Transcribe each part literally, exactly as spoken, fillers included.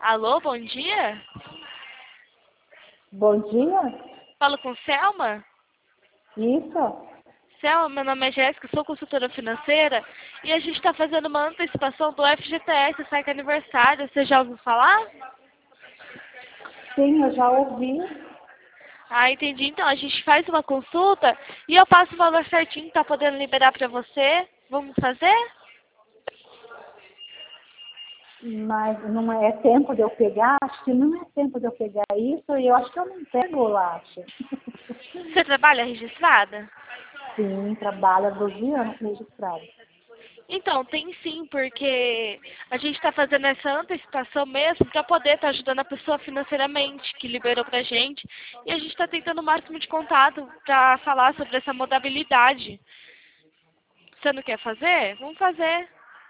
Alô, bom dia? Bom dia. Falo com Selma? Isso. Selma, meu nome é Jéssica, sou consultora financeira e a gente está fazendo uma antecipação do F G T S, sai que é aniversário. Você já ouviu falar? Sim, eu já ouvi. Ah, entendi. Então, a gente faz uma consulta e eu passo o valor certinho, tá podendo liberar para você. Vamos fazer? Mas não é tempo de eu pegar? Acho que não é tempo de eu pegar isso e eu acho que eu não pego, eu acho. Você trabalha registrada? Sim, trabalho há doze anos registrado. Então, tem sim, porque a gente está fazendo essa antecipação mesmo para poder estar ajudando a pessoa financeiramente, que liberou para a gente. E a gente está tentando o máximo de contato para falar sobre essa modalidade. Você não quer fazer? Vamos fazer.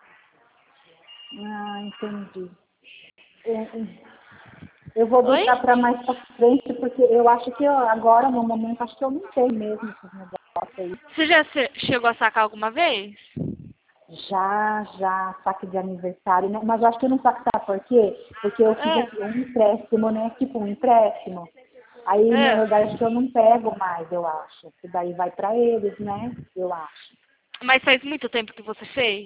Ah, entendi. Eu, eu vou Oi? deixar para mais para frente, porque eu acho que eu, agora, no momento, acho que eu não tenho mesmo esses negócios aí. Você já se- chegou a sacar alguma vez? Já, já, saque de aniversário, né? Mas eu acho que eu não saco, sabe por quê? Porque eu fiz É, aqui um empréstimo, né? Tipo um empréstimo. Aí, na é. verdade, acho que eu não pego mais, eu acho. Que daí vai para eles, né? Eu acho. Mas faz muito tempo que você fez?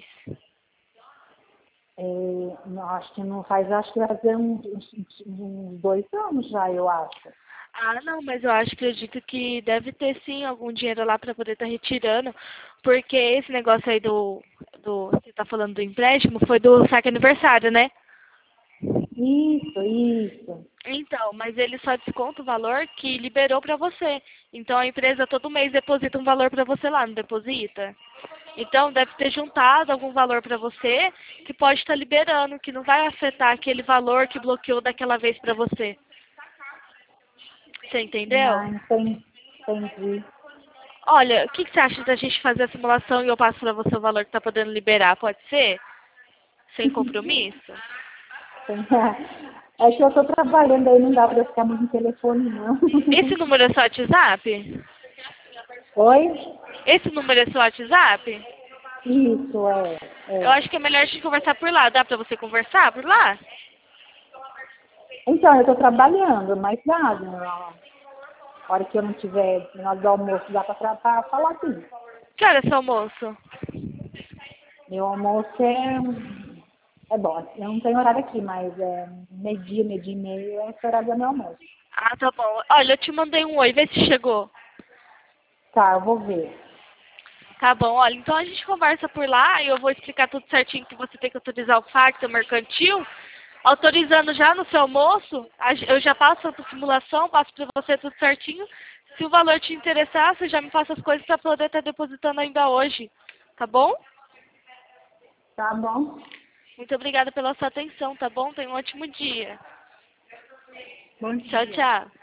É, não, acho que não faz, acho que vai fazer uns, uns, uns dois anos já, eu acho. Ah, não, mas eu acho, acredito que deve ter sim algum dinheiro lá para poder estar retirando, porque esse negócio aí do, do, você tá falando do empréstimo, foi do saque aniversário, né? Isso, isso. Então, mas ele só desconta o valor que liberou para você. Então a empresa todo mês deposita um valor para você lá, não deposita? Então deve ter juntado algum valor para você que pode estar liberando, que não vai afetar aquele valor que bloqueou daquela vez para você. Você entendeu? Não, entendi. entendi. Olha, o que, que você acha da gente fazer a simulação e eu passo para você o valor que está podendo liberar? Pode ser? Sem compromisso? É que eu estou trabalhando aí, não dá para eu ficar muito no telefone, não. Esse número é seu WhatsApp? Oi? Esse número é seu WhatsApp? Isso, é, Eu é. acho que é melhor a gente conversar por lá. Dá pra você conversar por lá? Então, eu estou trabalhando, mas dá, né? A hora que eu não tiver, na hora do almoço, dá para falar assim. Que hora é seu almoço? Meu almoço é, é bom, eu não tenho horário aqui, mas é meio-dia, meio-dia e meio, é esse horário do meu almoço. Ah, tá bom. Olha, eu te mandei um oi, vê se chegou. Tá, eu vou ver. Tá bom, olha, então a gente conversa por lá e eu vou explicar tudo certinho que você tem que autorizar o fax, o mercantil. Autorizando já no seu almoço, a ge- eu já passo a simulação, passo para você tudo certinho. Se o valor te interessar, você já me passa as coisas para poder estar depositando ainda hoje. Tá bom? Tá bom? Muito obrigada pela sua atenção, tá bom? Tenha um ótimo dia. Bom Tchau, dia. tchau.